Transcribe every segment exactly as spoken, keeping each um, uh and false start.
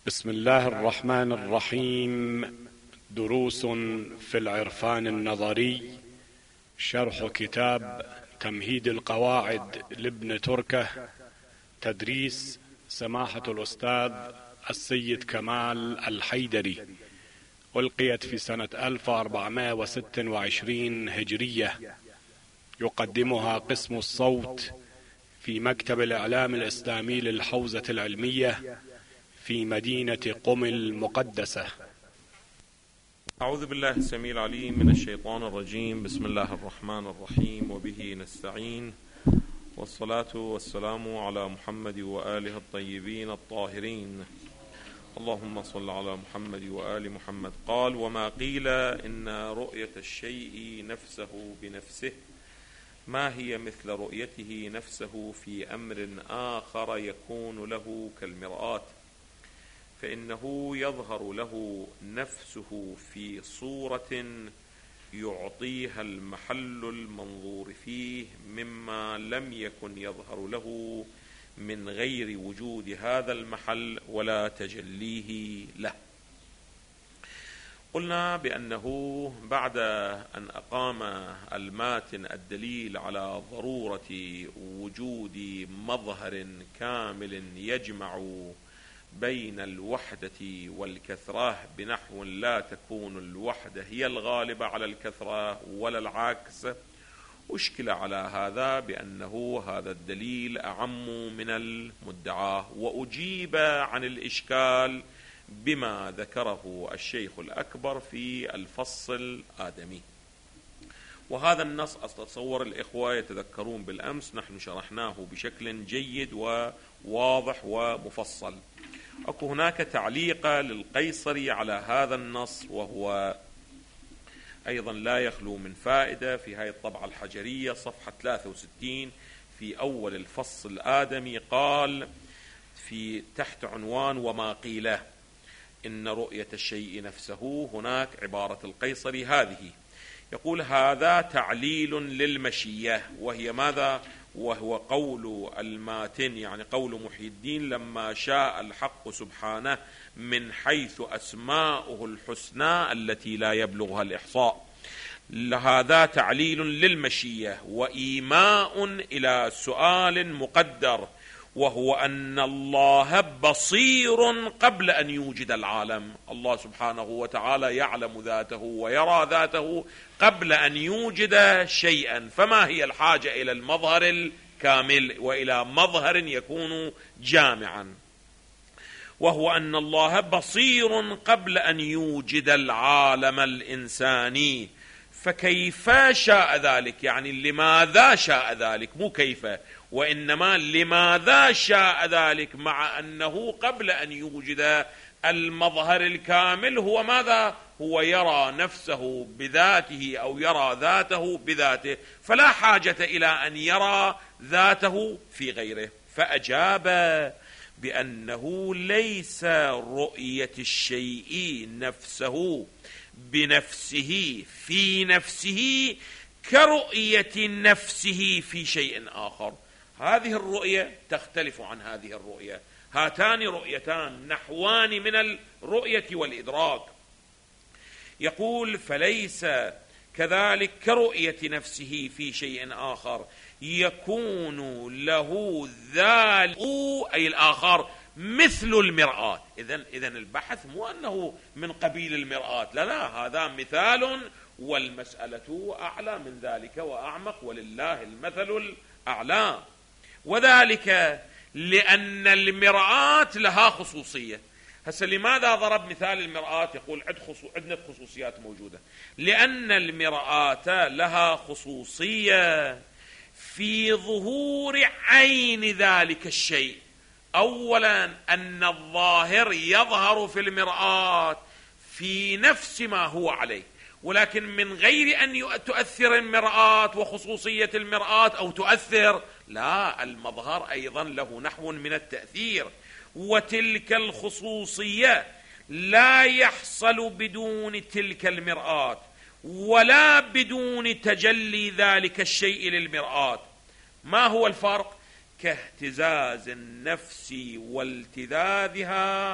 بسم الله الرحمن الرحيم. دروس في العرفان النظري، شرح كتاب تمهيد القواعد لابن تركة، تدريس سماحة الأستاذ السيد كمال الحيدري، ألقيت في سنة ألف وأربعمائة وستة وعشرين هجرية. يقدمها قسم الصوت في مكتب الإعلام الإسلامي للحوزة العلمية في مدينة قم المقدسة. أعوذ بالله السميع العليم من الشيطان الرجيم. بسم الله الرحمن الرحيم، وبه نستعين، والصلاة والسلام على محمد وآله الطيبين الطاهرين. اللهم صل على محمد وآل محمد. قال: وما قيل إن رؤية الشيء نفسه بنفسه ما هي مثل رؤيته نفسه في أمر آخر يكون له كالمرآة، فإنه يظهر له نفسه في صورة يعطيها المحل المنظور فيه مما لم يكن يظهر له من غير وجود هذا المحل ولا تجليه له. قلنا بأنه بعد أن أقام الماتن الدليل على ضرورة وجود مظهر كامل يجمع بين الوحدة والكثرة بنحو لا تكون الوحدة هي الغالبة على الكثرة ولا العكس، أشكل على هذا بأنه هذا الدليل أعم من المدعى، وأجيب عن الإشكال بما ذكره الشيخ الأكبر في الفصل الآدمي. وهذا النص أتصور الإخوة يتذكرون بالأمس نحن شرحناه بشكل جيد وواضح ومفصل. أكو هناك تعليق للقيصري على هذا النص، وهو أيضا لا يخلو من فائدة في هذه الطبعة الحجرية صفحة ثلاثة وستين في أول الفصل الآدمي. قال في تحت عنوان وما قيل إن رؤية الشيء نفسه، هناك عبارة القيصري هذه، يقول: هذا تعليل للمشية، وهي ماذا؟ وهو قول الماتن، يعني قول محي الدين: لما شاء الحق سبحانه من حيث أسماؤه الحسنى التي لا يبلغها الإحصاء. هذا تعليل للمشية وإيماء إلى سؤال مقدر، وهو أن الله بصير قبل أن يوجد العالم. الله سبحانه وتعالى يعلم ذاته ويرى ذاته قبل أن يوجد شيئا، فما هي الحاجة إلى المظهر الكامل وإلى مظهر يكون جامعا؟ وهو أن الله بصير قبل أن يوجد العالم الإنساني. فكيف شاء ذلك؟ يعني لماذا شاء ذلك؟ مو كيف، وإنما لماذا شاء ذلك، مع أنه قبل أن يوجد المظهر الكامل هو ماذا؟ هو يرى نفسه بذاته أو يرى ذاته بذاته، فلا حاجة إلى أن يرى ذاته في غيره. فأجاب بأنه ليس رؤية الشيء نفسه بنفسه في نفسه كرؤية نفسه في شيء آخر. هذه الرؤية تختلف عن هذه الرؤية. هاتان رؤيتان نحوان من الرؤية والإدراك. يقول: فليس كذلك كرؤية نفسه في شيء آخر يكون له ذلك أي الآخر مثل المرآة. إذن إذن البحث مو أنه من قبيل المرآة، لا لا، هذا مثال، والمسألة أعلى من ذلك وأعمق، ولله المثل الأعلى. وذلك لأن المرآة لها خصوصية. هسه لماذا ضرب مثال المرآة؟ يقول عدة خصوصيات موجودة. لأن المرآة لها خصوصية في ظهور عين ذلك الشيء. أولا أن الظاهر يظهر في المرآة في نفس ما هو عليه، ولكن من غير أن تؤثر المرآة وخصوصية المرآة أو تؤثر، لا، المظهر أيضا له نحو من التأثير، وتلك الخصوصية لا يحصل بدون تلك المرآة ولا بدون تجلي ذلك الشيء للمرآة. ما هو الفرق؟ كاهتزاز النفس والتذاذها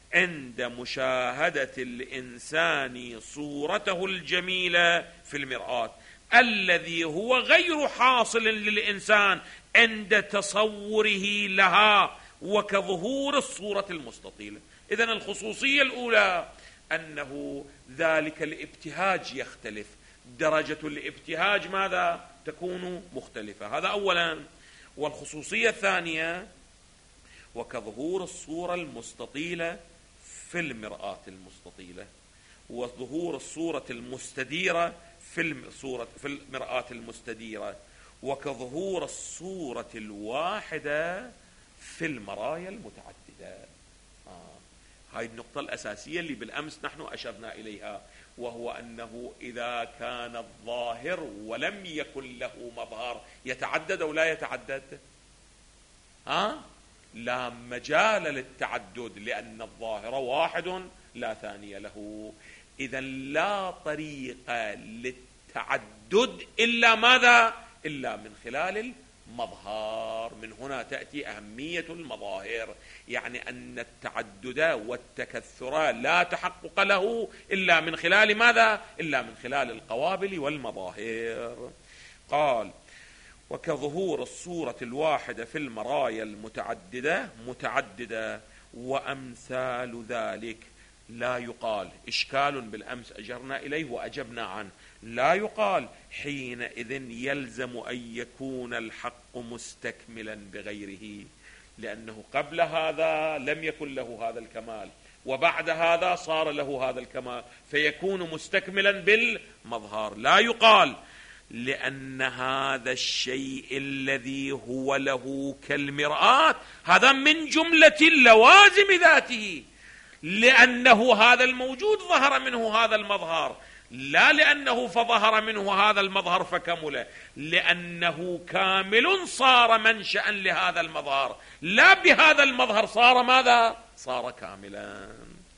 عند مشاهدة الإنسان صورته الجميلة في المرآة، الذي هو غير حاصل للإنسان عند تصوره لها وكظهور الصورة المستطيلة. إذن الخصوصية الأولى أنه ذلك الابتهاج يختلف، درجة الابتهاج ماذا تكون مختلفة، هذا أولا. والخصوصية الثانية وكظهور الصورة المستطيلة في المرآة المستطيلة، وظهور الصورة المستديرة في الصورة في المرآة المستديرة، وكظهور الصورة الواحدة في المرايا المتعددة. آه. هاي النقطة الأساسية اللي بالأمس نحن أشرنا إليها، وهو أنه إذا كان الظاهر ولم يكن له مظهر يتعدد أو لا يتعدد؟ ها؟ لا مجال للتعدد، لأن الظاهر واحد لا ثاني له. إذا لا طريق للتعدد إلا ماذا؟ إلا من خلال المظهر. من هنا تأتي أهمية المظاهر، يعني أن التعدد والتكثر لا تحقق له إلا من خلال ماذا؟ إلا من خلال القوابل والمظاهر. قال: وكظهور الصورة الواحدة في المرايا المتعددة متعددة وأمثال ذلك. لا يقال، إشكال بالأمس أجرنا إليه وأجبنا عنه، لا يقال حينئذ يلزم أن يكون الحق مستكملا بغيره، لأنه قبل هذا لم يكن له هذا الكمال، وبعد هذا صار له هذا الكمال، فيكون مستكملا بالمظهر. لا يقال، لأن هذا الشيء الذي هو له كالمرآة هذا من جملة اللوازم ذاته، لأنه هذا الموجود ظهر منه هذا المظهر، لا لأنه فظهر منه هذا المظهر فكمل، لأنه كامل صار منشأ لهذا المظهر، لا بهذا المظهر صار ماذا؟ صار كاملا.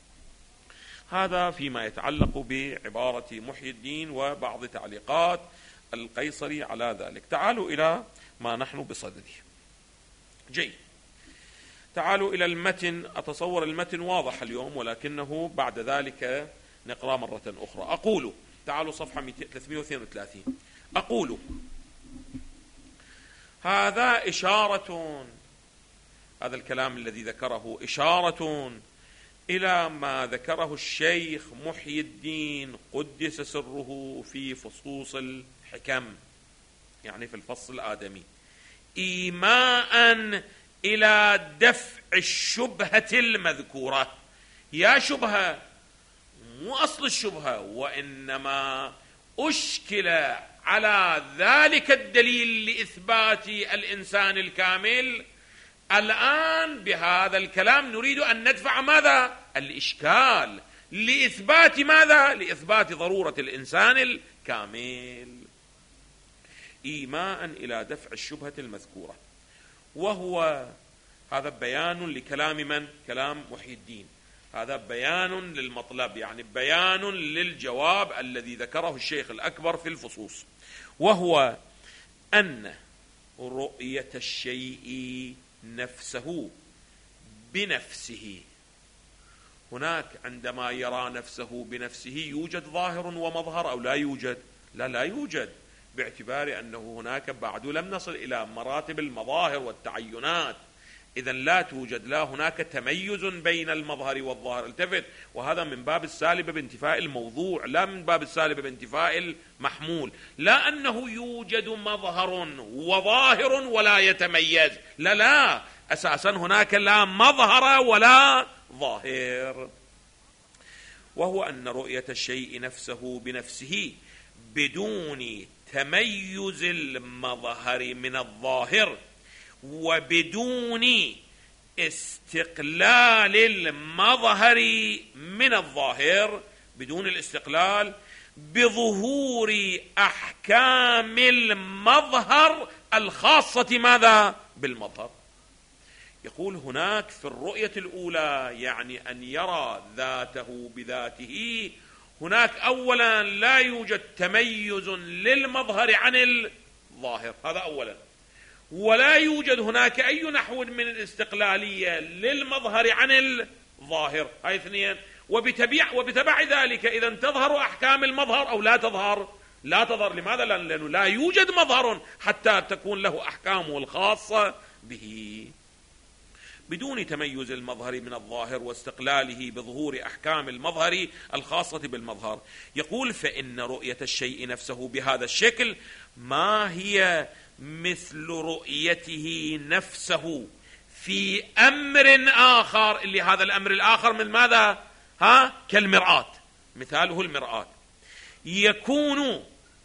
هذا فيما يتعلق بعبارة محي الدين وبعض تعليقات القيصري على ذلك. تعالوا إلى ما نحن بصدده. جيد، تعالوا إلى المتن. أتصور المتن واضح اليوم، ولكنه بعد ذلك نقرأ مرة أخرى. أقول، تعالوا صفحة ثلاثمائة واثنين وثلاثين. أقول: هذا إشارة، هذا الكلام الذي ذكره إشارة إلى ما ذكره الشيخ محي الدين قدس سره في فصوص الحكم، يعني في الفصل الآدمي، إيماء إلى دفع الشبهة المذكورة. يا شبهة، مو أصل الشبهة، وإنما أشكل على ذلك الدليل لإثبات الإنسان الكامل. الآن بهذا الكلام نريد أن ندفع ماذا؟ الإشكال لإثبات ماذا؟ لإثبات ضرورة الإنسان الكامل. إيماء إلى دفع الشبهة المذكورة، وهو هذا بيان لكلام من؟ كلام محي الدين. هذا بيان للمطلب، يعني بيان للجواب الذي ذكره الشيخ الأكبر في الفصوص، وهو أن رؤية الشيء نفسه بنفسه، هناك عندما يرى نفسه بنفسه يوجد ظاهر ومظهر أو لا يوجد؟ لا، لا يوجد، باعتبار أنه هناك بعد لم نصل إلى مراتب المظاهر والتعينات. إذن لا توجد، لا هناك تميز بين المظهر والظاهر. التفت، وهذا من باب السالب بانتفاء الموضوع، لا من باب السالب بانتفاء المحمول. لا أنه يوجد مظهر وظاهر ولا يتميز، لا لا، أساسا هناك لا مظهر ولا ظاهر. وهو أن رؤية الشيء نفسه بنفسه بدون تميز المظهر من الظاهر، وبدون استقلال المظهر من الظاهر، بدون الاستقلال، بظهور أحكام المظهر الخاصة ماذا؟ بالمظهر. يقول هناك في الرؤية الأولى، يعني أن يرى ذاته بذاته، هناك أولا لا يوجد تميز للمظهر عن الظاهر، هذا أولا، ولا يوجد هناك أي نحو من الاستقلالية للمظهر عن الظاهر، هاي اثنين. وبتبع, وبتبع ذلك إذا تظهر أحكام المظهر أو لا تظهر، لا تظهر. لماذا؟ لأنه لا يوجد مظهر حتى تكون له أحكامه الخاصة به. بدون تميز المظهر من الظاهر واستقلاله بظهور أحكام المظهر الخاصة بالمظهر. يقول: فإن رؤية الشيء نفسه بهذا الشكل ما هي مثل رؤيته نفسه في أمر آخر، اللي هذا الأمر الآخر من ماذا؟ ها؟ كالمرآة، مثاله المرآة، يكون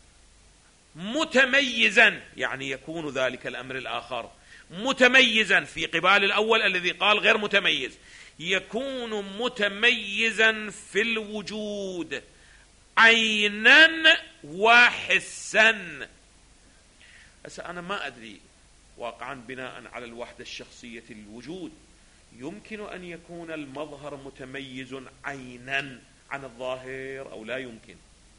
متميزا، يعني يكون ذلك الأمر الآخر متميزا في قبال الأول الذي قال غير متميز، يكون متميزا في الوجود عينا وحسا. هسه أنا ما أدري واقعا بناء على الوحدة الشخصية الوجود يمكن أن يكون المظهر متميز عينا عن الظاهر أو لا يمكن.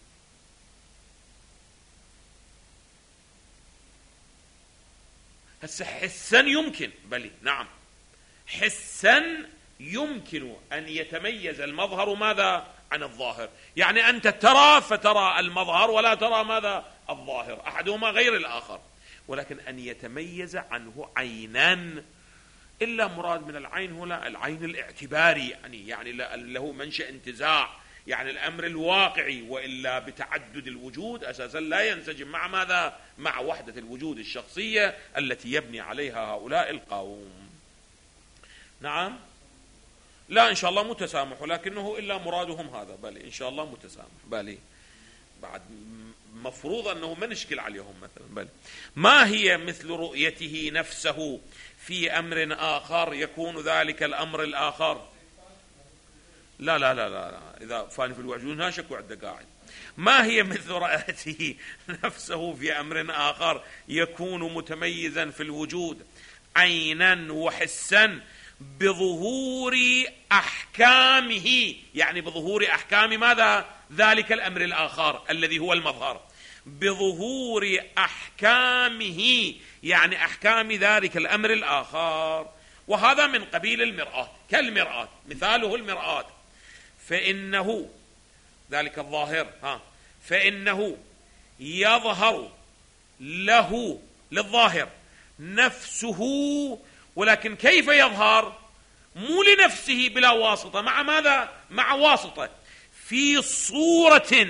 هسه حسا يمكن، بلي نعم، حسا يمكن أن يتميز المظهر ماذا؟ عن الظاهر. يعني أنت ترى فترى المظهر ولا ترى ماذا؟ الظاهر، أحدهما غير الآخر. ولكن أن يتميز عنه عينا، إلا مراد من العين هنا العين الاعتباري، يعني يعني له منشأ انتزاع، يعني الأمر الواقعي، وإلا بتعدد الوجود أساسا لا ينسجم مع ماذا؟ مع وحدة الوجود الشخصية التي يبني عليها هؤلاء القوم. نعم، لا إن شاء الله متسامح، ولكنه إلا مرادهم هذا، بل إن شاء الله متسامح، بل بعد مفروض أنه ما نشكل عليهم مثلا. بل ما هي مثل رؤيته نفسه في أمر آخر يكون ذلك الأمر الآخر؟ لا لا لا لا, لا. إذا فاني في الوجود لا شك وعد قاعد. ما هي مثل رؤيته نفسه في أمر آخر يكون متميزا في الوجود عينا وحسا بظهور أحكامه، يعني بظهور أحكام ماذا؟ ذلك الأمر الآخر الذي هو المظهر، بظهور أحكامه، يعني أحكام ذلك الأمر الآخر. وهذا من قبيل المرآة، كالمرآة، مثاله المرآة. فإنه ذلك الظاهر ها فإنه يظهر له للظاهر نفسه، ولكن كيف يظهر؟ مو لنفسه بلا واسطة، مع ماذا؟ مع واسطة، في صورة.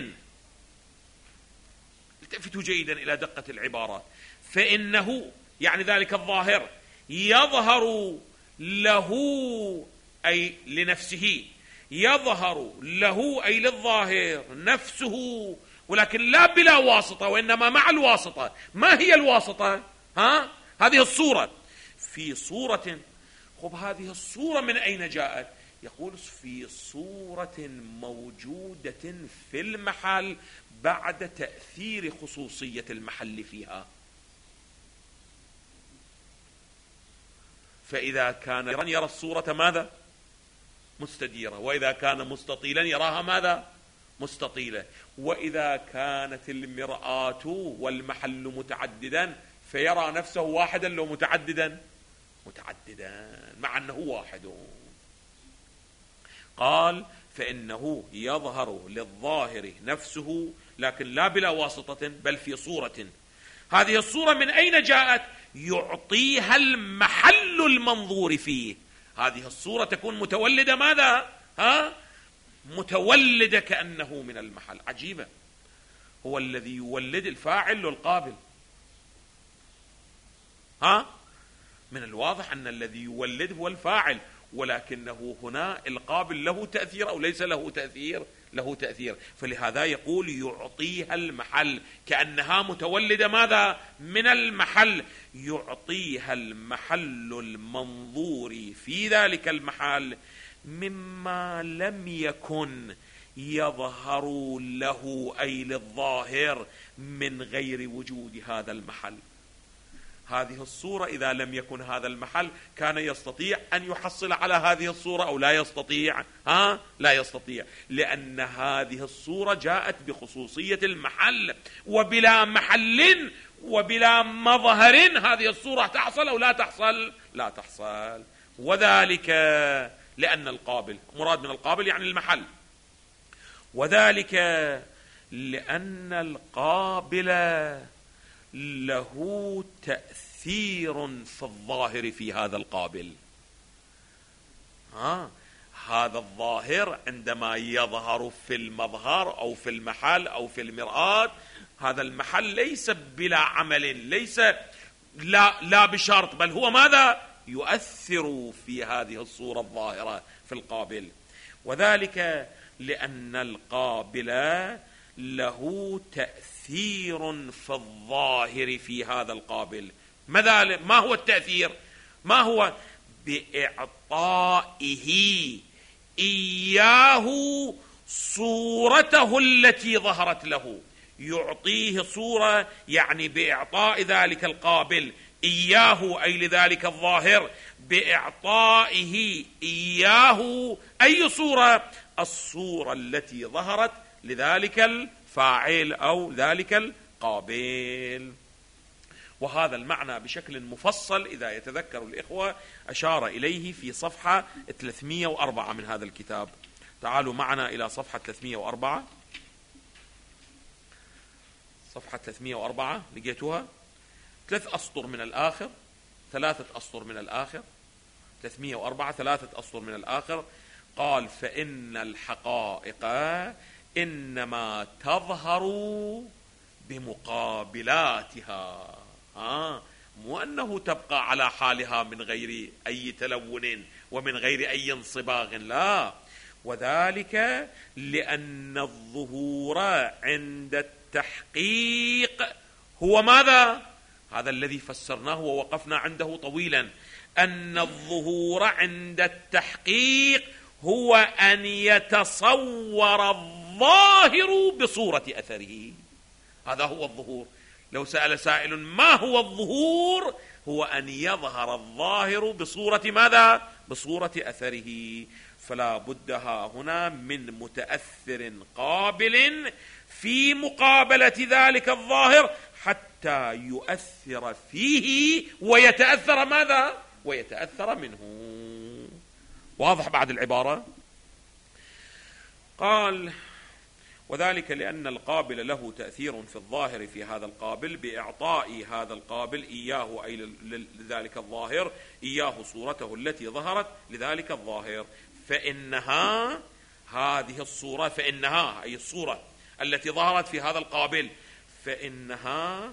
التفتوا جيدا إلى دقة العبارات. فإنه يعني ذلك الظاهر يظهر له أي لنفسه، يظهر له أي للظاهر نفسه، ولكن لا بلا واسطة، وإنما مع الواسطة. ما هي الواسطة؟ ها؟ هذه الصورة، في صورة. خب هذه الصورة من أين جاءت؟ يقول في صورة موجودة في المحل بعد تأثير خصوصية المحل فيها. فإذا كان يرى الصورة ماذا؟ مستديرة، وإذا كان مستطيلا يراها ماذا؟ مستطيلة. وإذا كانت المرآة والمحل متعددا فيرى نفسه واحدا لو متعددا متعددا مع أنه واحد. قال فإنه يظهر للظاهر نفسه، لكن لا بلا واسطة، بل في صورة. هذه الصورة من أين جاءت؟ يعطيها المحل المنظور فيه. هذه الصورة تكون متولدة ماذا؟ ها؟ متولدة كأنه من المحل. عجيبة، هو الذي يولد الفاعل للقابل. ها؟ من الواضح أن الذي يولد هو الفاعل، ولكنه هنا القابل له تأثير أو ليس له تأثير؟ له تأثير. فلهذا يقول يعطيها المحل، كأنها متولدة ماذا؟ من المحل. يعطيها المحل المنظور في ذلك المحل مما لم يكن يظهر له أي للظاهر من غير وجود هذا المحل. هذه الصورة إذا لم يكن هذا المحل كان يستطيع أن يحصل على هذه الصورة أو لا يستطيع؟ ها؟ لا يستطيع، لأن هذه الصورة جاءت بخصوصية المحل، وبلا محل وبلا مظهر هذه الصورة تحصل أو لا تحصل؟ لا تحصل. وذلك لأن القابل، مراد من القابل يعني المحل. وذلك لأن القابل له تأثير في الظاهر في هذا القابل. ها هذا الظاهر عندما يظهر في المظهر أو في المحل أو في المرآة، هذا المحل ليس بلا عمل، ليس لا, لا بشرط، بل هو ماذا؟ يؤثر في هذه الصورة الظاهرة في القابل. وذلك لأن القابل له تأثير في الظاهر في هذا القابل. ماذا؟ ما هو التأثير؟ ما هو؟ بإعطائه إياه صورته التي ظهرت له. يعطيه صورة يعني بإعطاء ذلك القابل إياه، أي لذلك الظاهر، بإعطائه إياه أي صورة؟ الصورة التي ظهرت لذلك الفاعل أو ذلك القابل. وهذا المعنى بشكل مفصل إذا يتذكر الإخوة أشار إليه في صفحة ثلاثمئة وأربعة من هذا الكتاب. تعالوا معنا إلى صفحة ثلاثمئة وأربعة. صفحة ثلاثمئة وأربعة لقيتوها؟ ثلاث أسطر من الآخر، ثلاثة أسطر من الآخر، ثلاثمئة وأربعة ثلاثة أسطر من الآخر. قال: فإن الحقائق إنما تظهر بمقابلاتها. آه مو أنه تبقى على حالها من غير أي تلون ومن غير أي انصباغ، لا. وذلك لأن الظهور عند التحقيق هو ماذا؟ هذا الذي فسرناه ووقفنا عنده طويلا. أن الظهور عند التحقيق هو أن يتصور الظاهر بصورة أثره. هذا هو الظهور. لو سأل سائل ما هو الظهور؟ هو أن يظهر الظاهر بصورة ماذا؟ بصورة أثره. فلا بدها هنا من متأثر قابل في مقابلة ذلك الظاهر حتى يؤثر فيه ويتأثر ماذا؟ ويتأثر منه. واضح بعد العبارة؟ قال: وذلك لأن القابل له تأثير في الظاهر في هذا القابل بإعطاء هذا القابل إياه أي لذلك الظاهر إياه صورته التي ظهرت لذلك الظاهر. فإنها هذه الصورة، فإنها أي الصورة التي ظهرت في هذا القابل، فإنها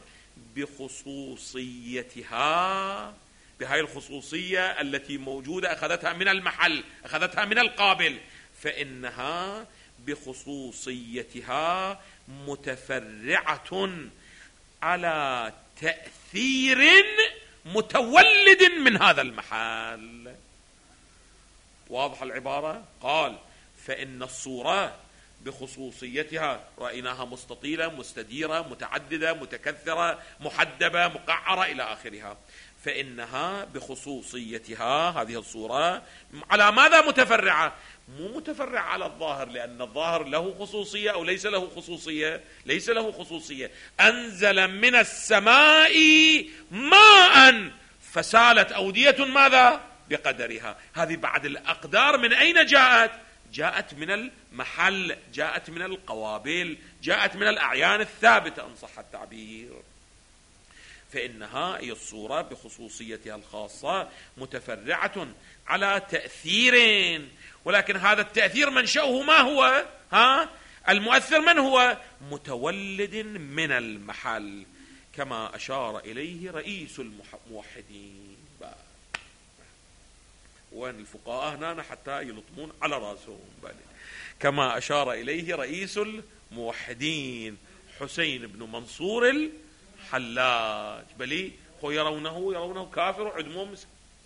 بخصوصيتها، بهاي الخصوصية التي موجودة أخذتها من المحل، أخذتها من القابل، فإنها بخصوصيتها متفرعة على تأثير متولد من هذا المحل. واضح العبارة؟ قال: فإن الصورة بخصوصيتها، رأيناها مستطيلة مستديرة متعددة متكثرة محدبة مقعرة إلى آخرها. فإنها بخصوصيتها هذه الصورة على ماذا متفرعة؟ مو متفرع على الظاهر، لأن الظاهر له خصوصية أو ليس له خصوصية؟ ليس له خصوصية. أنزل من السماء ماء فسالت أودية ماذا؟ بقدرها. هذه بعد الأقدار من أين جاءت؟ جاءت من المحل، جاءت من القوابل، جاءت من الأعيان الثابتة إن صح التعبير. فإنها أي الصورة بخصوصيتها الخاصة متفرعة على تأثير، ولكن هذا التأثير منشأه ما هو؟ ها؟ المؤثر من هو؟ متولد من المحل، كما أشار إليه رئيس الموحدين. وين الفقهاء هنا حتى يلطمون على رأسهم؟ كما أشار إليه رئيس الموحدين حسين بن منصور الحلاج. بلي هو يرونه يرونه كافر وعدمهم.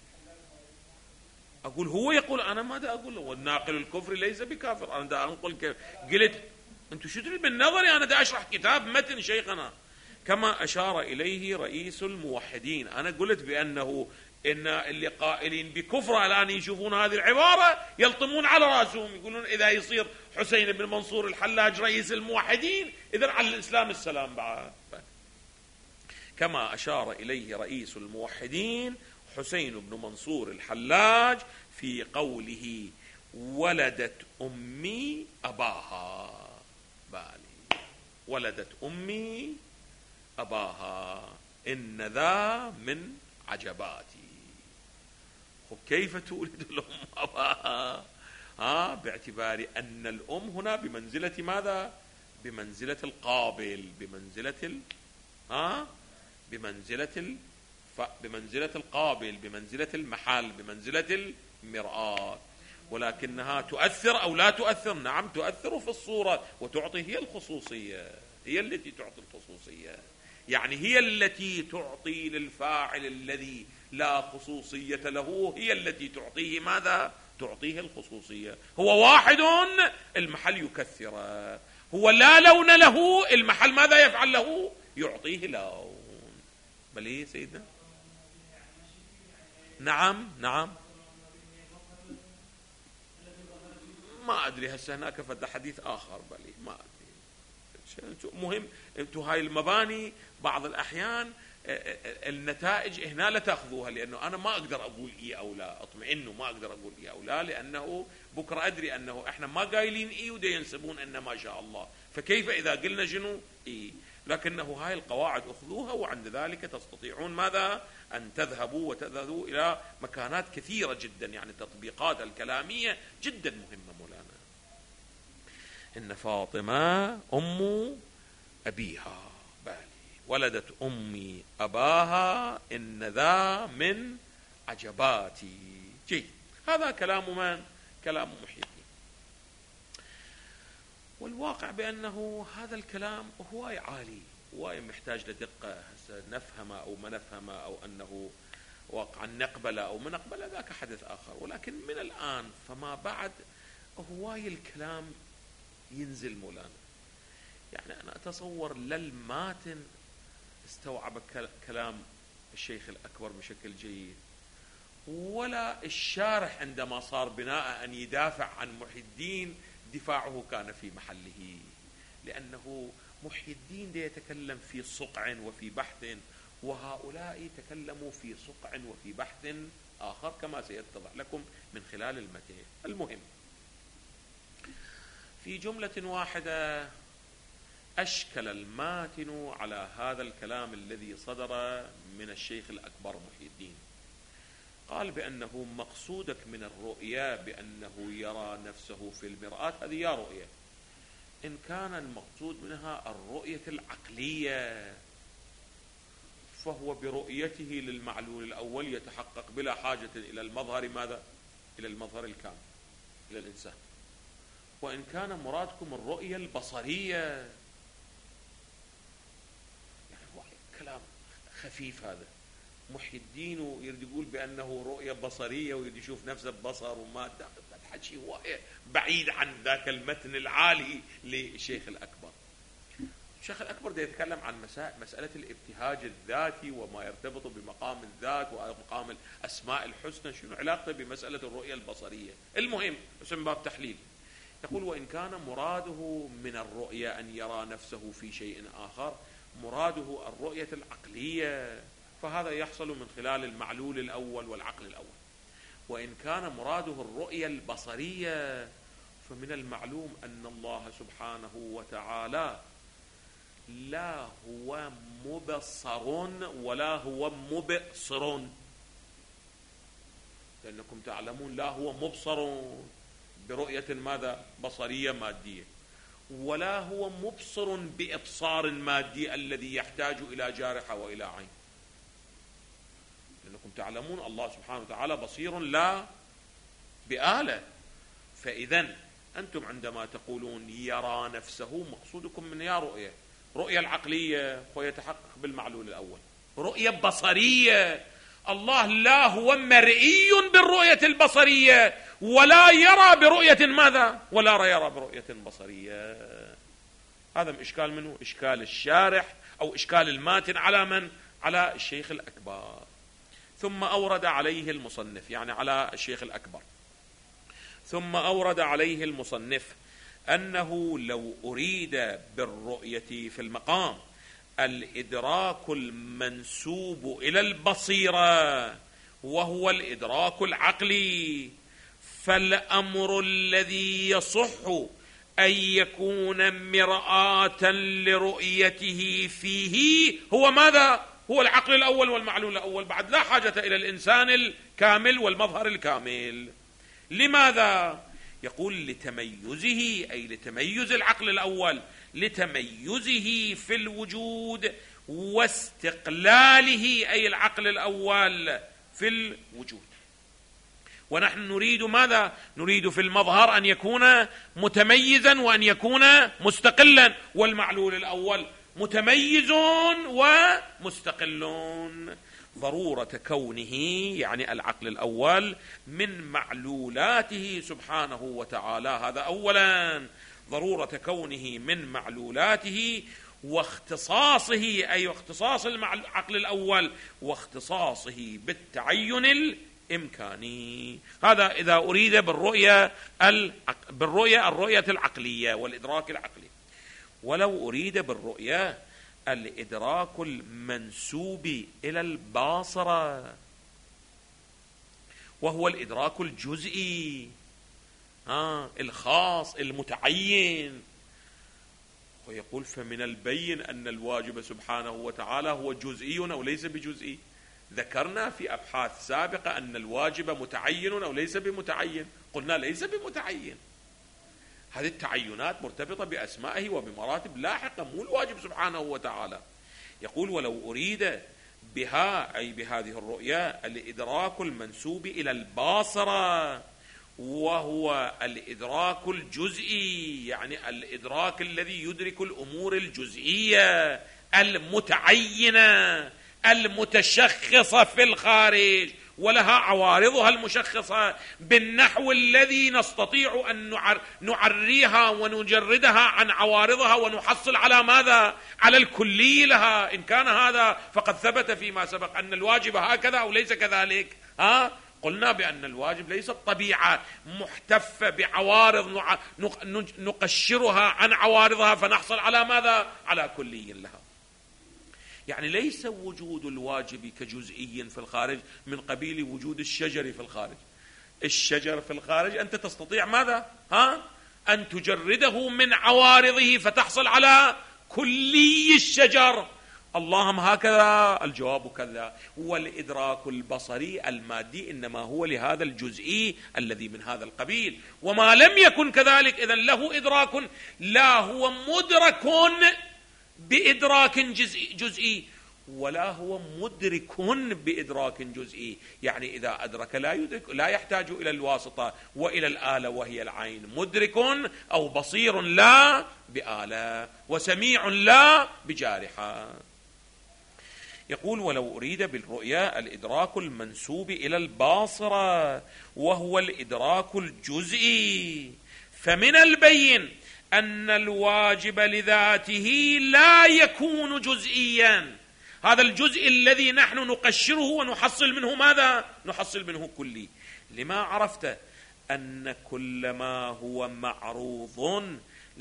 أقول هو يقول، أنا ماذا أقول له؟ والناقل الكفر ليس بكافر. أنا دا أنقل كيف قلت أنتم شو تريد من نظري؟ أنا دا أشرح كتاب متن شيخنا. كما أشار إليه رئيس الموحدين. أنا قلت بأنه إن اللي قائلين بكفر الآن يشوفون هذه العبارة يلطمون على رأسهم، يقولون إذا يصير حسين بن منصور الحلاج رئيس الموحدين إذن على الإسلام السلام بعد. كما أشار إليه رئيس الموحدين حسين بن منصور الحلاج في قوله ولدت أمي أباها. بالي ولدت أمي أباها إن ذا من عجباتي. خب كيف تولد الأم أباها؟ ها باعتبار أن الأم هنا بمنزلة ماذا؟ بمنزلة القابل، بمنزلة ال... ها بمنزلة ال... ف... بمنزلة القابل، بمنزلة المحل، بمنزلة المرآة. ولكنها تؤثر أو لا تؤثر؟ نعم تؤثر في الصورة وتعطي، هي الخصوصية، هي التي تعطي الخصوصية. يعني هي التي تعطي للفاعل الذي لا خصوصية له، هي التي تعطيه ماذا؟ تعطيه الخصوصية. هو واحد المحل يكثره، هو لا لون له المحل ماذا يفعل له؟ يعطيه لون. بل ايه سيدنا؟ نعم نعم ما أدري هسه هناك فد حديث آخر، بلي ما أدري. مهم انتم هاي المباني بعض الأحيان النتائج هنا لا تأخذوها، لأنه أنا ما أقدر أقول إيه أو لا، أطمئنوا ما أقدر أقول إيه أو لا، لأنه بكرة أدري أنه إحنا ما قايلين إيه ودا ينسبون أن ما شاء الله، فكيف إذا قلنا جنو إيه؟ لكنه هاي القواعد أخذوها، وعند ذلك تستطيعون ماذا؟ أن تذهبوا وتذهبوا إلى مكانات كثيرة جدا، يعني التطبيقات الكلامية جدا مهمة مولانا. إن فاطمة أم أبيها، بالي ولدت أمي أباها إن ذا من عجباتي. جيد، هذا كلام من؟ كلام محي الدين. والواقع بأنه هذا الكلام هواي عالي، هواي محتاج لدقة، نفهمه أو ما نفهمه، أو أنه واقعا نقبله أو ما نقبله، ذاك حدث آخر. ولكن من الآن فما بعد هواي الكلام ينزل مولانا. يعني أنا أتصور للماتن استوعب كلام الشيخ الأكبر بشكل جيد، ولا الشارح عندما صار بناء أن يدافع عن محي الدين دفاعه كان في محله، لأنه محي الدين يتكلم في صقع وفي بحث، وهؤلاء تكلموا في صقع وفي بحث آخر كما سيتضح لكم من خلال المتن. المهم في جملة واحدة أشكل الماتن على هذا الكلام الذي صدر من الشيخ الأكبر محي الدين. قال بأنه مقصودك من الرؤيا بأنه يرى نفسه في المرآة، هذه يا رؤية. إن كان المقصود منها الرؤية العقلية فهو برؤيته للمعلول الأول يتحقق بلا حاجة إلى المظهر ماذا؟ إلى المظهر الكامل إلى الإنسان. وإن كان مرادكم الرؤية البصرية، يعني هو كلام خفيف هذا. محي الدين يريد يقول بأنه رؤية بصرية ويريد يشوف نفسه ببصر، وما حكي هو بعيد عن ذاك المتن العالي للشيخ الأكبر. الشيخ الأكبر ده يتكلم عن مسألة الابتهاج الذاتي وما يرتبط بمقام الذات ومقام الأسماء الحسنى، شنو علاقته بمسألة الرؤية البصرية. المهم اسم باب تحليل. يقول وإن كان مراده من الرؤية أن يرى نفسه في شيء آخر، مراده الرؤية العقلية، فهذا يحصل من خلال المعلول الأول والعقل الأول. وإن كان مراده الرؤية البصرية، فمن المعلوم أن الله سبحانه وتعالى لا هو مبصر ولا هو مبصر، لأنكم تعلمون لا هو مبصر برؤية ماذا؟ بصرية مادية، ولا هو مبصر بإبصار مادي الذي يحتاج إلى جارحة وإلى عين، لأنكم تعلمون الله سبحانه وتعالى بصير لا بآلة. فإذن أنتم عندما تقولون يرى نفسه، مقصودكم من يا رؤية رؤية العقلية ويتحقق بالمعلول الأول. رؤية بصرية، الله لا هو مرئي بالرؤية البصرية ولا يرى برؤية ماذا؟ ولا يرى برؤية بصرية. هذا إشكال منه؟ إشكال الشارح أو إشكال الماتن على من؟ على الشيخ الأكبر. ثم أورد عليه المصنف، يعني على الشيخ الأكبر، ثم أورد عليه المصنف أنه لو أريد بالرؤية في المقام الإدراك المنسوب إلى البصيرة وهو الإدراك العقلي، فالأمر الذي يصح أن يكون مرآة لرؤيته فيه هو ماذا؟ هو العقل الأول والمعلول الأول. بعد لا حاجة إلى الإنسان الكامل والمظهر الكامل. لماذا؟ يقول لتميزه، أي لتميز العقل الأول، لتميزه في الوجود واستقلاله، أي العقل الأول في الوجود. ونحن نريد ماذا؟ نريد في المظهر أن يكون متميزا وأن يكون مستقلا، والمعلول الأول متميز ومستقل. ضرورة كونه، يعني العقل الأول، من معلولاته سبحانه وتعالى، هذا أولا. ضرورة كونه من معلولاته واختصاصه، أي اختصاص العقل الأول واختصاصه بالتعين الإمكاني. هذا إذا أريد بالرؤية العق... بالرؤية الرؤية العقلية والإدراك العقلي. ولو أريد بالرؤية الإدراك المنسوب إلى الباصرة، وهو الإدراك الجزئي آه الخاص المتعين. ويقول فمن البين أن الواجب سبحانه وتعالى هو جزئي أو ليس بجزئي. ذكرنا في أبحاث سابقة أن الواجب متعين أو ليس بمتعين، قلنا ليس بمتعين. هذه التعينات مرتبطة بأسمائه وبمراتب لاحقة، مو الواجب سبحانه وتعالى. يقول ولو أريد بها، أي بهذه الرؤية، الإدراك المنسوب إلى الباصرة، وهو الإدراك الجزئي، يعني الإدراك الذي يدرك الأمور الجزئية المتعينة المتشخصة في الخارج ولها عوارضها المشخصة، بالنحو الذي نستطيع أن نعريها ونجردها عن عوارضها ونحصل على ماذا؟ على الكلي لها. إن كان هذا فقد ثبت فيما سبق أن الواجب هكذا أو ليس كذلك. ها؟ قلنا بأن الواجب ليس طبيعة محتفة بعوارض نقشرها عن عوارضها فنحصل على ماذا؟ على كلي لها. يعني ليس وجود الواجب كجزئي في الخارج من قبيل وجود الشجر في الخارج. الشجر في الخارج أنت تستطيع ماذا؟ ها؟ أن تجرده من عوارضه فتحصل على كلي الشجر. اللهم هكذا؟ الجواب كذا. والإدراك البصري المادي إنما هو لهذا الجزئي الذي من هذا القبيل. وما لم يكن كذلك إذن له إدراك لا هو مدرك بإدراك جزئي, جزئي ولا هو مدرك بإدراك جزئي. يعني إذا أدرك لا يدرك، لا يحتاج إلى الواسطة وإلى الآلة وهي العين. مدرك أو بصير لا بآلة، وسميع لا بجارحة. يقول ولو أريد بالرؤيا الإدراك المنسوب إلى الباصرة، وهو الإدراك الجزئي، فمن البين أن الواجب لذاته لا يكون جزئيا. هذا الجزء الذي نحن نقشره ونحصل منه ماذا؟ نحصل منه كلي. لما عرفت أن كل ما هو معروض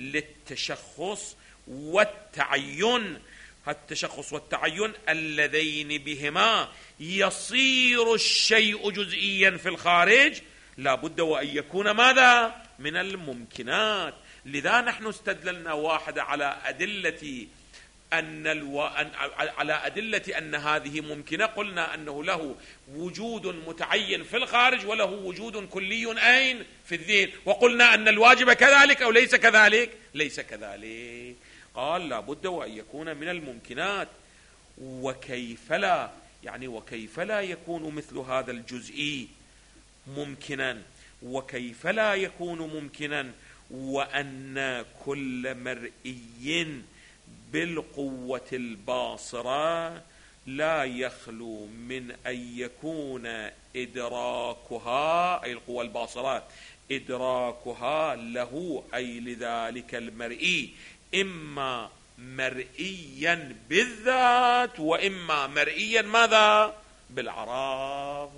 للتشخص والتعين، التشخص والتعين اللذين بهما يصير الشيء جزئيا في الخارج، لا بد وأن يكون ماذا؟ من الممكنات. لذا نحن استدللنا واحدة على أدلة أن الو... أن... على أدلة أن هذه ممكنة. قلنا أنه له وجود متعين في الخارج وله وجود كلي أين؟ في الذهن. وقلنا أن الواجب كذلك أو ليس كذلك؟ ليس كذلك. قال لا بد وأن يكون من الممكنات. وكيف لا؟ يعني وكيف لا يكون مثل هذا الجزئي ممكنا؟ وكيف لا يكون ممكنا وأن كل مرئي بالقوة الباصرة لا يخلو من أن يكون إدراكها، أي القوة الباصرة، إدراكها له أي لذلك المرئي إما مرئيا بالذات وإما مرئيا ماذا؟ بالعراض.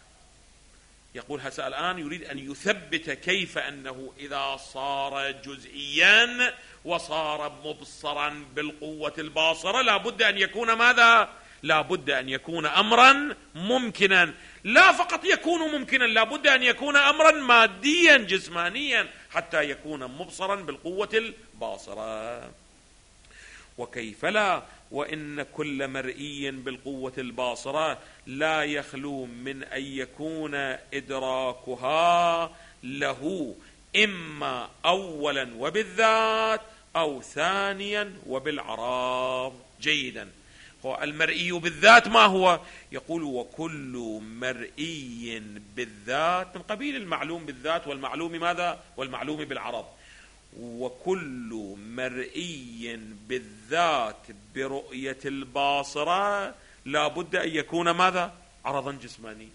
يقول هسه الآن يريد أن يثبت كيف أنه إذا صار جزئيا وصار مبصرا بالقوة الباصرة لا بد أن يكون ماذا؟ لا بد أن يكون أمرا ممكنا، لا فقط يكون ممكنا، لا بد أن يكون أمرا ماديا جسمانيا حتى يكون مبصرا بالقوة الباصرة. وكيف لا وإن كل مرئي بالقوة الباصرة لا يخلو من أن يكون إدراكها له إما أولا وبالذات أو ثانيا وبالعراض. جيدا. المرئي بالذات ما هو؟ يقول وكل مرئي بالذات من قبيل المعلوم بالذات والمعلوم ماذا؟ والمعلوم بالعرض. وكل مرئي بالذات برؤية الباصرة لا بد أن يكون ماذا؟ عرضا جسماني.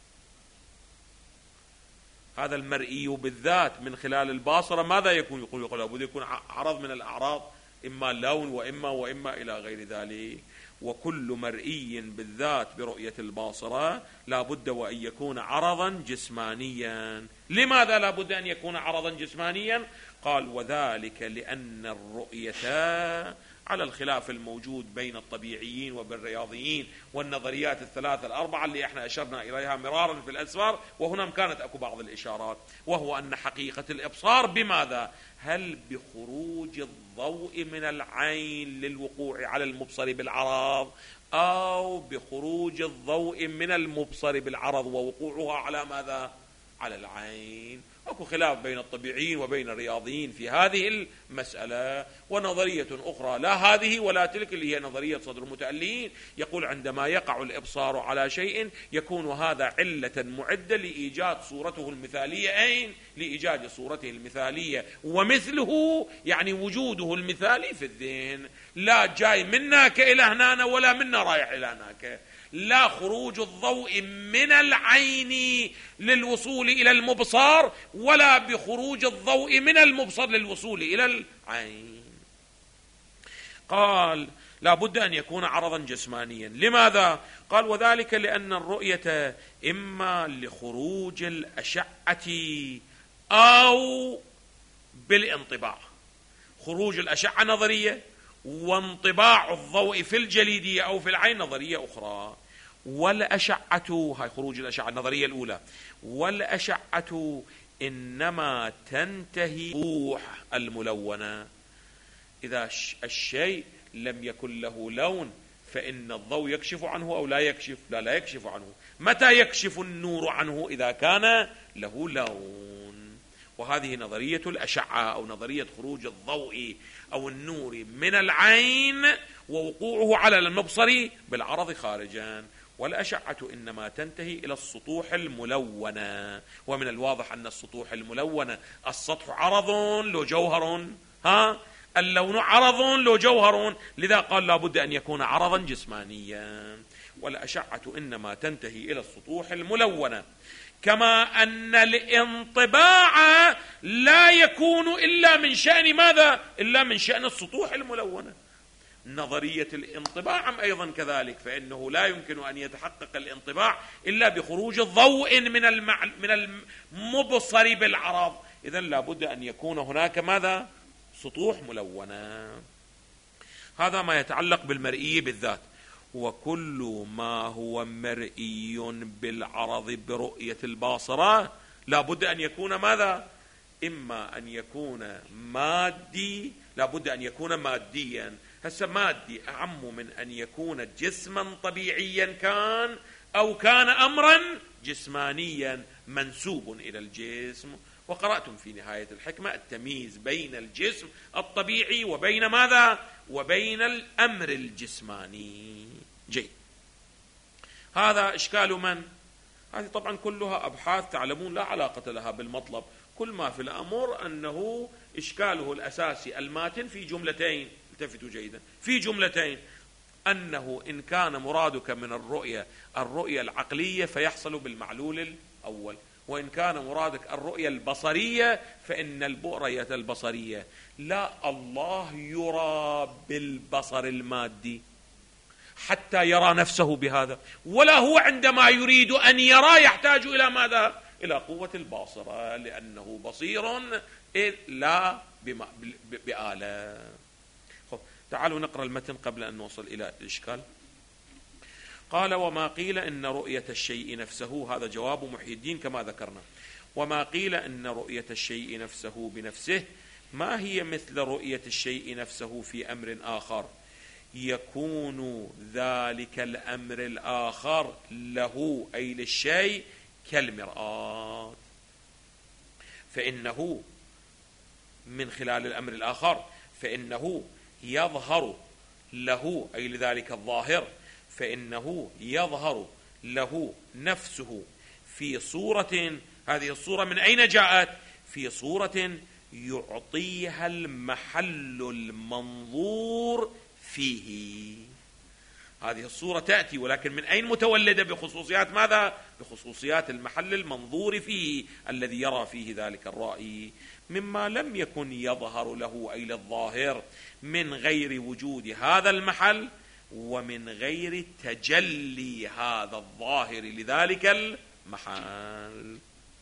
هذا المرئي بالذات من خلال الباصرة ماذا يكون؟ يقول يقول لابد يكون عرض من الأعراض، إما لون وإما وإما إلى غير ذلك. وكل مرئي بالذات برؤية الباصرة لا بد وأن يكون عرضا جسمانيا. لماذا لا بد أن يكون عرضا جسمانيا؟ قال وذلك لأن الرؤية على الخلاف الموجود بين الطبيعيين وبالرياضيين والنظريات الثلاثة الأربعة اللي احنا أشرنا إليها مرارا في الأسفار، وهنا كانت أكو بعض الإشارات، وهو أن حقيقة الإبصار بماذا؟ هل بخروج الضوء من العين للوقوع على المبصر بالعرض، أو بخروج الضوء من المبصر بالعرض ووقوعها على ماذا؟ على العين. أكو خلاف بين الطبيعيين وبين الرياضيين في هذه المسألة. ونظرية أخرى لا هذه ولا تلك اللي هي نظرية صدر المتألين، يقول عندما يقع الإبصار على شيء يكون هذا علة معدة لإيجاد صورته المثالية. أين؟ لإيجاد صورته المثالية، ومثله يعني وجوده المثالي في الذهن، لا جاي منك إلى هنا ولا منا رايح إلى هناك. لا خروج الضوء من العين للوصول إلى المبصر، ولا بخروج الضوء من المبصر للوصول إلى العين. قال لا بد أن يكون عرضا جسمانيا. لماذا؟ قال وذلك لأن الرؤية إما لخروج الأشعة أو بالانطباع. خروج الأشعة نظرية، وانطباع الضوء في الجليدية أو في العين نظرية أخرى. والأشعة، هاي خروج الأشعة النظرية الأولى، والأشعة إنما تنتهي بوح الملونة. إذا الشيء لم يكن له لون فإن الضوء يكشف عنه أو لا يكشف؟ لا لا يكشف عنه. متى يكشف النور عنه؟ إذا كان له لون. وهذه نظرية الأشعة أو نظرية خروج الضوء أو النور من العين ووقوعه على المبصر بالعرض خارجا. والأشعة إنما تنتهي إلى السطوح الملونة، ومن الواضح أن السطوح الملونة السطح عرض لو جوهر، ها اللون عرض لو جوهر، لذا قال لابد أن يكون عرضا جسمانيا. والأشعة إنما تنتهي إلى السطوح الملونة، كما أن الانطباع لا يكون إلا من شأن ماذا؟ إلا من شأن السطوح الملونة. نظرية الانطباع أيضا كذلك، فإنه لا يمكن أن يتحقق الانطباع إلا بخروج الضوء من المع... من المبصر بالعرض. إذن لابد أن يكون هناك ماذا؟ سطوح ملونة. هذا ما يتعلق بالمرئي بالذات. وكل ما هو مرئي بالعرض برؤية الباصرة لابد أن يكون ماذا؟ إما أن يكون مادي، لابد أن يكون ماديا. هسه مادي أعم من أن يكون جسما طبيعيا كان، أو كان أمرا جسمانيا منسوب إلى الجسم. وقرأتم في نهاية الحكمة التمييز بين الجسم الطبيعي وبين ماذا؟ وبين الأمر الجسماني. جيد. هذا إشكال من؟ هذه طبعا كلها أبحاث تعلمون لا علاقة لها بالمطلب. كل ما في الأمر أنه إشكاله الأساسي الماتن في جملتين، التفتوا جيدا، في جملتين: أنه إن كان مرادك من الرؤية الرؤية العقلية فيحصل بالمعلول الأول، وإن كان مرادك الرؤية البصرية فإن الرؤية البصرية لا الله يرى بالبصر المادي حتى يرى نفسه بهذا، ولا هو عندما يريد أن يرى يحتاج إلى ماذا؟ إلى قوة الباصرة، لأنه بصير إذ لا بآلة. تعالوا نقرأ المتن قبل أن نوصل إلى الإشكال. قال: وما قيل إن رؤية الشيء نفسه، هذا جواب محي الدين كما ذكرنا، وما قيل إن رؤية الشيء نفسه بنفسه ما هي مثل رؤية الشيء نفسه في أمر آخر، يكون ذلك الأمر الآخر له أي للشيء كالمرآة، فإنه من خلال الأمر الآخر فإنه يظهر له أي لذلك الظاهر، فإنه يظهر له نفسه في صورة، هذه الصورة من أين جاءت؟ في صورة يعطيها المحل المنظور فيه. هذه الصورة تأتي، ولكن من أين متولدة؟ بخصوصيات ماذا؟ بخصوصيات المحل المنظور فيه الذي يرى فيه ذلك الرائي، مما لم يكن يظهر له أي للظاهر من غير وجود هذا المحل ومن غير تجلي هذا الظاهر لذلك المحل.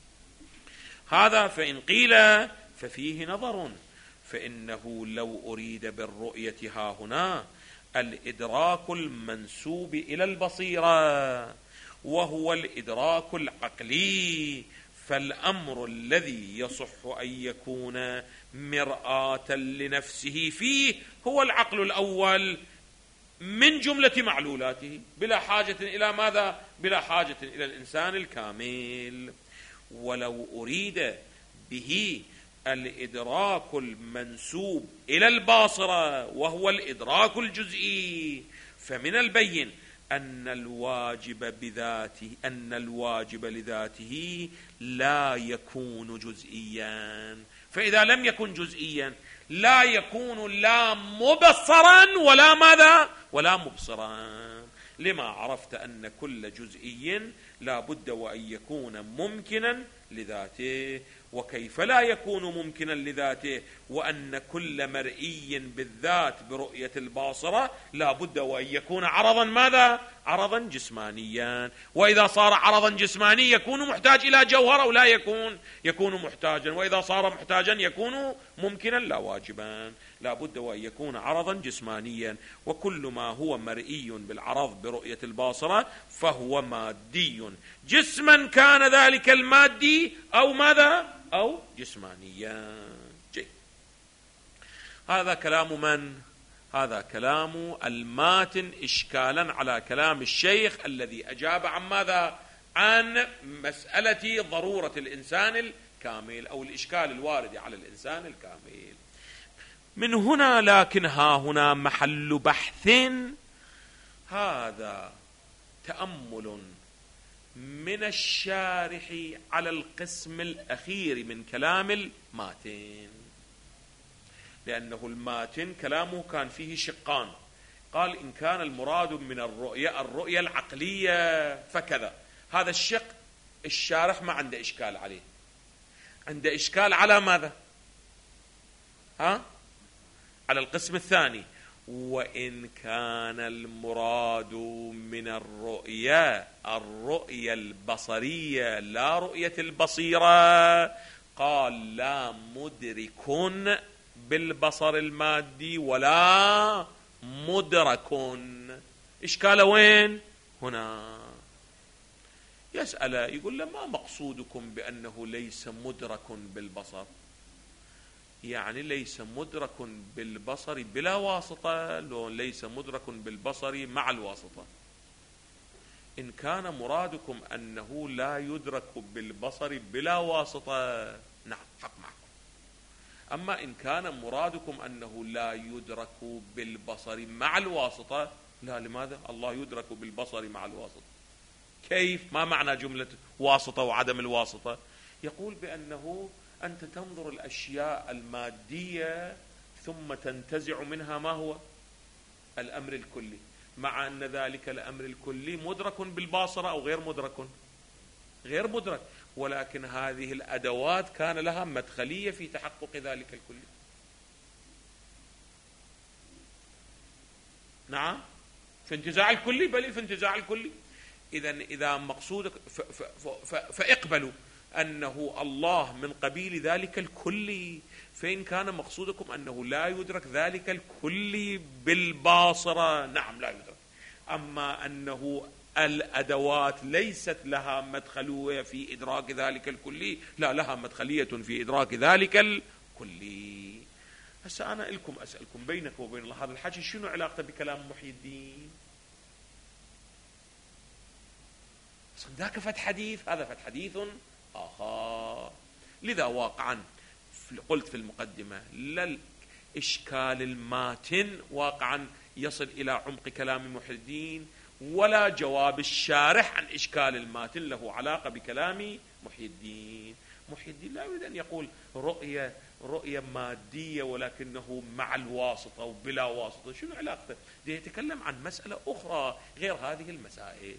هذا فإن قيل ففيه نظر، فإنه لو أريد بالرؤية ها هنا الإدراك المنسوب إلى البصيرة وهو الإدراك العقلي، فالأمر الذي يصح أن يكون مرآة لنفسه فيه هو العقل الأول من جملة معلولاته، بلا حاجة إلى ماذا؟ بلا حاجة إلى الإنسان الكامل. ولو أريد به الإدراك المنسوب إلى الباصرة وهو الإدراك الجزئي، فمن البين أن الواجب بذاته أن الواجب لذاته لا يكون جزئيا، فإذا لم يكن جزئيا لا يكون لا مبصرا ولا ماذا؟ ولا مبصرا، لما عرفت أن كل جزئي لا بد وأن يكون ممكنا لذاته، وكيف لا يكون ممكنا لذاته وأن كل مرئي بالذات برؤية الباصرة لا بد وأن يكون عرضا ماذا؟ عرضا جسمانيا، وإذا صار عرضا جسماني يكون محتاج إلى جوهر أو لا يكون؟ يكون محتاجا، وإذا صار محتاجا يكون ممكنا لا واجبا، لا بد وأن يكون عرضا جسمانيا، وكل ما هو مرئي بالعرض برؤية الباصرة فهو مادي، جسما كان ذلك المادي أو ماذا؟ أو جسمانيا. جيد. هذا كلام من؟ هذا كلام الماتن إشكالا على كلام الشيخ الذي أجاب عن ماذا؟ عن مسألة ضرورة الإنسان الكامل أو الإشكال الوارد على الإنسان الكامل. من هنا لكن ها هنا محل بحث، هذا تأمل من الشارح على القسم الأخير من كلام الماتن، لأنه الماتن كلامه كان فيه شقان، قال إن كان المراد من الرؤية الرؤية العقلية فكذا، هذا الشق الشارح ما عنده إشكال عليه، عنده إشكال على ماذا؟ ها؟ على القسم الثاني، وإن كان المراد من الرؤية الرؤية البصرية لا رؤية البصيرة، قال لا مدرك بالبصر المادي ولا مدرك. إشكال وين؟ هنا يسأل يقول له ما مقصودكم بأنه ليس مدرك بالبصر؟ يعني ليس مدرك بالبصر بلا واسطة، لو ليس مدرك بالبصر مع الواسطة. إن كان مرادكم أنه لا يدرك بالبصر بلا واسطة نعم حق معكم، أما إن كان مرادكم أنه لا يدرك بالبصر مع الواسطة لا، لماذا؟ الله يدرك بالبصر مع الواسطة، كيف؟ ما معنى جملة واسطة وعدم الواسطة؟ يقول بأنه أنت تنظر الأشياء المادية ثم تنتزع منها ما هو الأمر الكلي، مع أن ذلك الأمر الكلي مدرك بالباصرة أو غير مدرك؟ غير مدرك، ولكن هذه الأدوات كان لها مدخلية في تحقق ذلك الكلي. نعم في انتزاع الكلي، بل في انتزاع الكلي. إذن إذا مقصودك فاقبلوا أنه الله من قبيل ذلك الكلي، فإن كان مقصودكم أنه لا يدرك ذلك الكلي بالباصرة نعم لا يدرك، أما أنه الأدوات ليست لها مدخلية في إدراك ذلك الكلي، لا، لها مدخلية في إدراك ذلك الكلي. هسه أنا لكم أسألكم، بينك وبين الله هذا الحكي شنو علاقته بكلام محي الدين؟ ذاك فت حديث، هذا فت حديث آخر. لذا واقعا قلت في المقدمة لا الإشكال الماتن واقعا يصل إلى عمق كلام محي الدين، ولا جواب الشارح عن إشكال الماتن له علاقة بكلام محي الدين. محي الدين لا يريد أن يقول رؤية رؤية مادية ولكنه مع الواسطة وبلا واسطة، شنو علاقته؟ يتكلم عن مسألة أخرى غير هذه المسائل.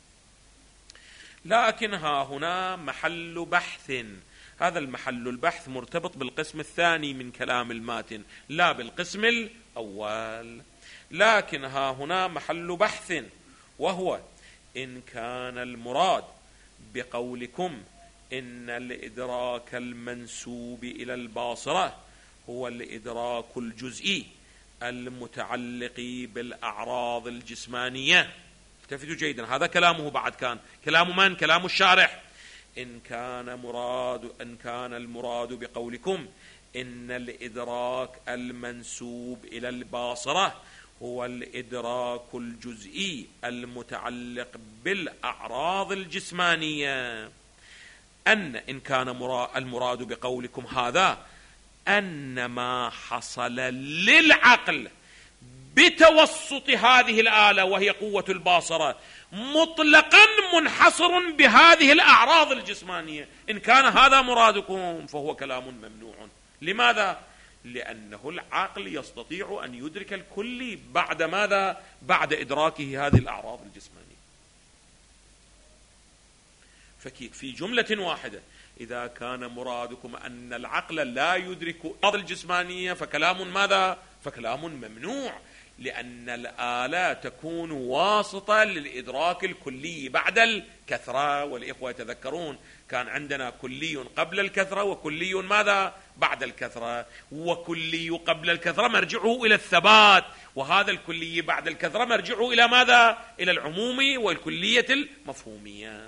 لكن ها هنا محل بحث، هذا المحل البحث مرتبط بالقسم الثاني من كلام الماتن لا بالقسم الأول. لكن ها هنا محل بحث، وهو إن كان المراد بقولكم إن الإدراك المنسوب إلى الباصرة هو الإدراك الجزئي المتعلق بالأعراض الجسمانية. التفتوا جيدا، هذا كلامه بعد كان كلام من؟ كلام الشارح. إن كان مراد إن كان المراد بقولكم إن الإدراك المنسوب إلى الباصرة هو الإدراك الجزئي المتعلق بالأعراض الجسمانية، أن إن كان المراد بقولكم هذا أن ما حصل للعقل بتوسط هذه الآلة وهي قوة الباصرة مطلقا منحصر بهذه الأعراض الجسمانية، إن كان هذا مرادكم فهو كلام ممنوع. لماذا؟ لأنه العقل يستطيع أن يدرك الكل بعد ماذا؟ بعد إدراكه هذه الأعراض الجسمانية. فكيف في جملة واحدة إذا كان مرادكم أن العقل لا يدرك الأعراض الجسمانية فكلام ماذا؟ فكلام ممنوع، لأن الآلة تكون واسطة للإدراك الكلي بعد الكثرة. والإخوة يتذكرون كان عندنا كلي قبل الكثرة وكلي ماذا؟ بعد الكثرة، وكلي قبل الكثرة مرجعه إلى الثبات، وهذا الكلي بعد الكثرة مرجعه إلى ماذا؟ إلى العموم والكلية المفهومية.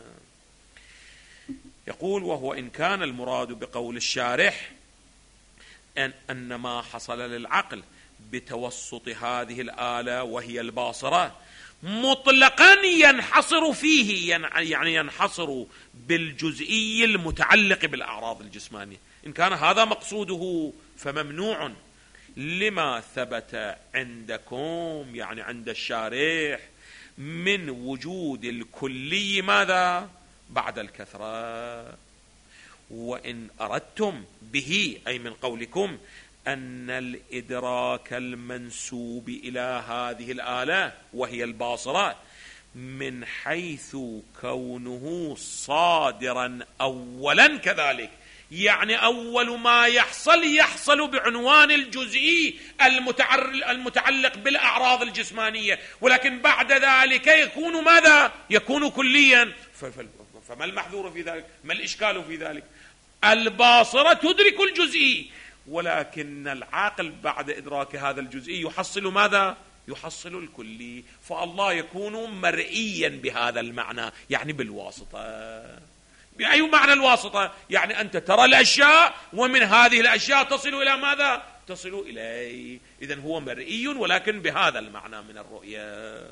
يقول وهو إن كان المراد بقول الشارح أن, أن ما حصل للعقل بتوسط هذه الآلة وهي الباصرة مطلقا ينحصر فيه، يعني ينحصر بالجزئي المتعلق بالأعراض الجسمانية، إن كان هذا مقصوده فممنوع لما ثبت عندكم يعني عند الشارح من وجود الكلي ماذا؟ بعد الكثرة. وإن أردتم به أي من قولكم أن الإدراك المنسوب إلى هذه الآلة وهي الباصرة من حيث كونه صادرا أولا كذلك، يعني أول ما يحصل يحصل بعنوان الجزئي المتعلق بالأعراض الجسمانية، ولكن بعد ذلك يكون ماذا؟ يكون كليا. فما المحذور في ذلك؟ ما الإشكال في ذلك؟ الباصرة تدرك الجزئي، ولكن العاقل بعد إدراك هذا الجزئي يحصل ماذا؟ يحصل الكلي. فالله يكون مرئيا بهذا المعنى، يعني بالواسطة. بأي معنى الواسطة؟ يعني أنت ترى الأشياء ومن هذه الأشياء تصل إلى ماذا؟ تصل إليه. إذن هو مرئي ولكن بهذا المعنى من الرؤية.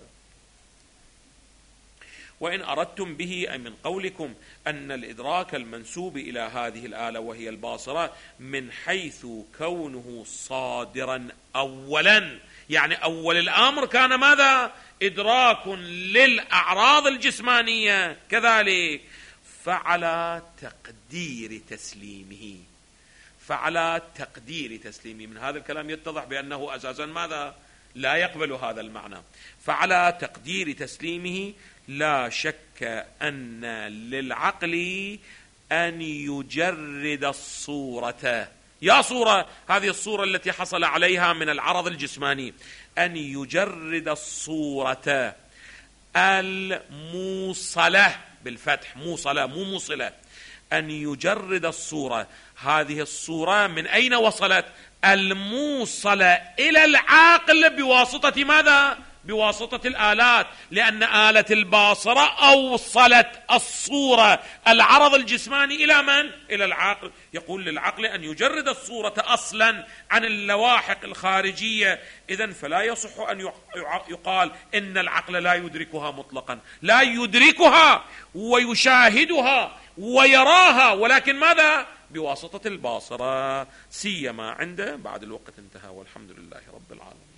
وإن أردتم به أي من قولكم أن الإدراك المنسوب إلى هذه الآلة وهي الباصرة من حيث كونه صادرا أولا، يعني أول الأمر كان ماذا؟ إدراك للأعراض الجسمانية كذلك، فعلى تقدير تسليمه فعلى تقدير تسليمه من هذا الكلام يتضح بأنه أساسا ماذا؟ لا يقبل هذا المعنى. فعلى تقدير تسليمه لا شك أن للعقل أن يجرد الصورة، يا صورة هذه الصورة التي حصل عليها من العرض الجسماني، أن يجرد الصورة الموصلة بالفتح، موصلة مو موصلة، أن يجرد الصورة، هذه الصورة من أين وصلت؟ الموصلة إلى العاقل بواسطة ماذا؟ بواسطة الآلات، لأن آلة الباصرة أوصلت الصورة العرض الجسماني إلى من؟ إلى العقل. يقول للعقل أن يجرد الصورة أصلا عن اللواحق الخارجية. إذن فلا يصح أن يقال إن العقل لا يدركها مطلقا، لا يدركها ويشاهدها ويراها، ولكن ماذا؟ بواسطة الباصرة، سيما عنده بعد الوقت انتهى، والحمد لله رب العالمين.